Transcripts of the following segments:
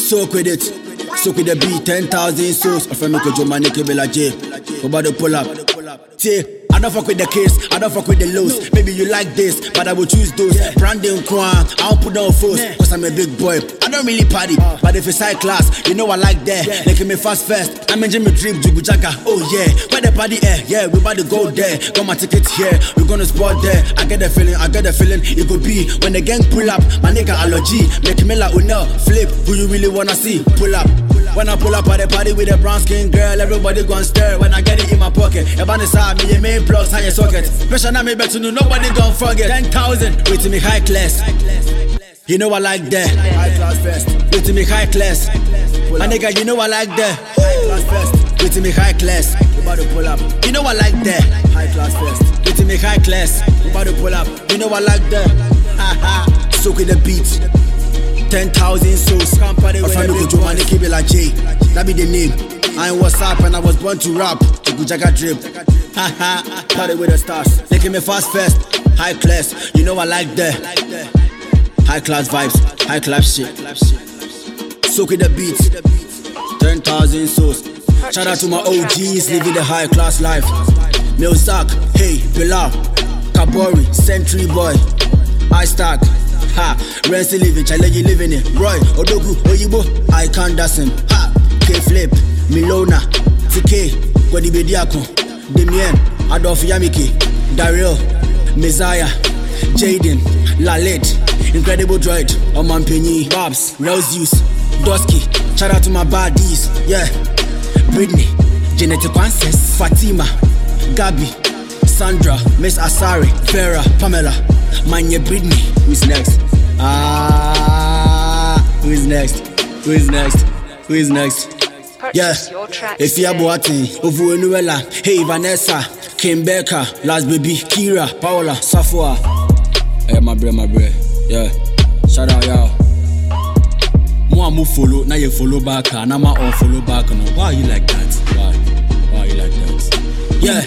Soak with it. Soak with the beat, 10,000 souls. A friend me could join my Nicky Bella J. About to pull up. See, I don't fuck with the case, I don't fuck with the lows. Maybe you like this, but I will choose those. Brandon Kwan, I don't put down force, cause I'm a big boy. I don't really party, but if it's high class, you know I like that. Making me fast first, I'm enjoying my trip, Jugu Jaka. Oh yeah, where the party at? Yeah, we about to go there. Got my ticket here, we gonna spot there. I get the feeling, it could be when the gang pull up. My nigga allergy, make me like Unel, flip. Who you really wanna see? Pull up. When I pull up at the party with a brown skin girl, everybody gon' stare. When I get it in my pocket, about the side, me your main plugs, high your socket. Pressure now me better know, nobody gon' forget. 10,000, wait to me high class. You know I like that. High class first. Wait to me high class. My nigga, you know I like that. High class first. Wait to me high class. We about to pull up. You know I like that. High class first. Wait to me high class. We about to pull up. You know I like that. Ha. Soak with the beat. 10,000 souls. A friend who could my Nicky Bella J. That be the name. I ain't what's up and I was born to rap. Jugu Jaka drip. Haha. Party with the stars. Making me fast first. High class. You know I like that. High class vibes. High class shit. Soak with the beats. 10,000 souls. Shout out to my OGs living the high class life. Milzak, hey, Bilal, Kabori, Century Boy, I Stack. Ha, Renzi living, Challenge living it. Roy, Odogu, Oyibo, I can't dance him. Ha, K-Flip, Milona, TK, Kwadi Bediako, Damien, Adolf Yamiki, Daryl, Messiah, Jaden, Lalet, Incredible Droid, Oman Penny, Babs, Relzius, Dosky. Shout out to my baddies, yeah. Britney, Genetic Answers, Fatima, Gabi, Sandra, Miss Asari, Vera, Pamela, Manya Britney. Who's next? Who's next? Who's next? Who's next? Yeah, if you are Boatin, Ovuenuela, hey Vanessa, Kim Becker, Last Baby, Kira, Paola, Safua. Hey, my bro, yeah. Shout out, y'all. Mo follow, now you follow back, and I'm unfollow back. No, why are you like that? Why are you like that? Yeah,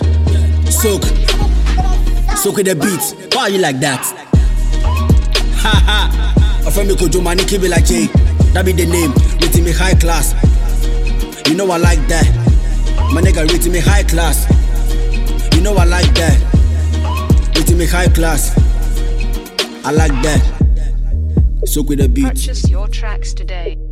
soak with the beats. Why are you like that? Ha. A friend me could do my Nicky Bella J. That be the name. Rating me high class. You know I like that. My nigga rating me high class. You know I like that. Rating me high class. I like that. Soak with the beat. Purchase your tracks today.